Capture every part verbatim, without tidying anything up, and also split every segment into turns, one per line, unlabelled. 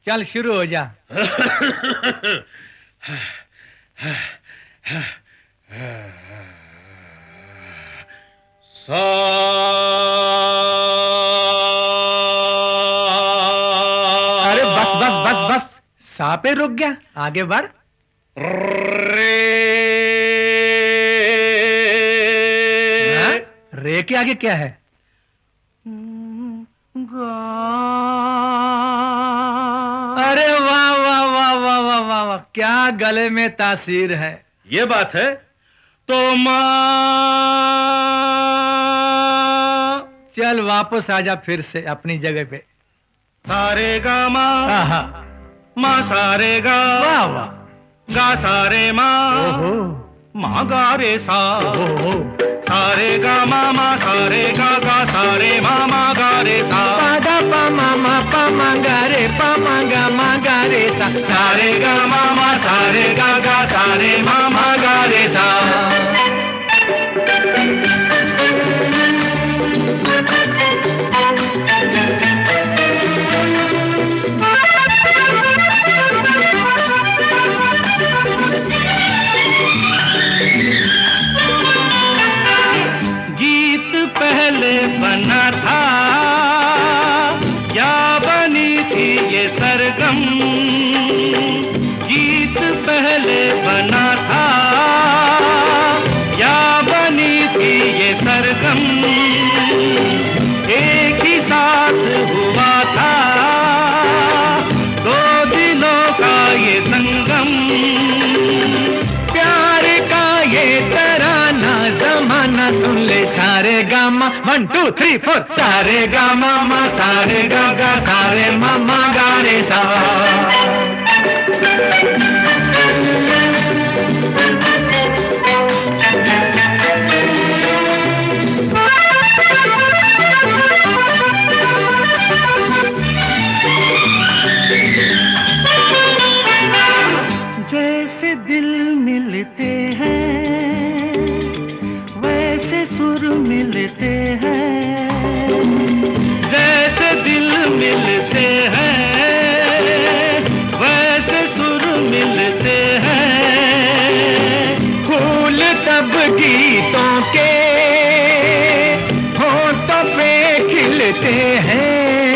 चल शुरू हो जा।
सा
अरे बस बस बस बस, सा पे रुक गया, आगे बढ़।
रे
हाँ? रे के आगे क्या है? अरे वाह वाह वाह वाह वाह वाह वाह, क्या गले में तासीर है।
ये बात है तो माँ।
चल वापस आजा फिर से अपनी जगह पे।
सारे गा माँ,
आहा,
माँ सारे गा,
वाह वाह,
गा सारे माँ,
ओहो
माँ गा रे सा,
ओहो,
सारे गा माँ, माँ सारे गा, गा सारे माँ, माँ गा रे सा,
पा गा पा मा मा पा मा गा रे पा मा गा मा गा रे सा,
सारे गा माँ, माँ सारे गा, गा सारे माँ, माँ गा रे सा। गीत पहले बना था या बनी थी ये सरगम, गीत पहले बना था या बनी थी ये सरगम, एक ही साथ हुआ था दो दिलों का ये संगम,
प्यार का ये तराना जमाना सुन ले। सारे गा मा, वन टू थ्री फोर, सारे गा मा मा सारे गा गा सारे मा मा गा रे सा।
जैसे दिल मिलते हैं वैसे सुर मिलते हैं, जैसे दिल मिलते हैं वैसे सुर मिलते हैं,
फूल तब गीतों के होठों पे खिलते हैं।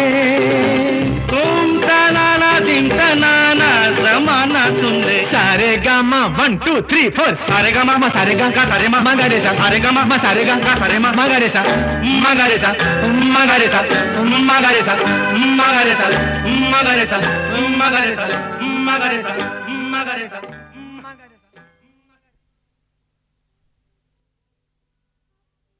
तुम तनाना दिन तनाना जमाना सुन ले।
सारे गा मा वन टू थ्री फोर,
सारे गा मा, मा सारे गा, गा सारे मा,
मा गा रे सा,
सारे गा मा,
मा सारे गा
गा सारे मा,
मा गा रे सा,
मा गा रे सा, मा गा रे सा, मा गा रे सा, मा गा रे सा, मा गा रे सा, मा गा रे सा, मा गा रे सा, मा गा रे सा, मा गा रे सा।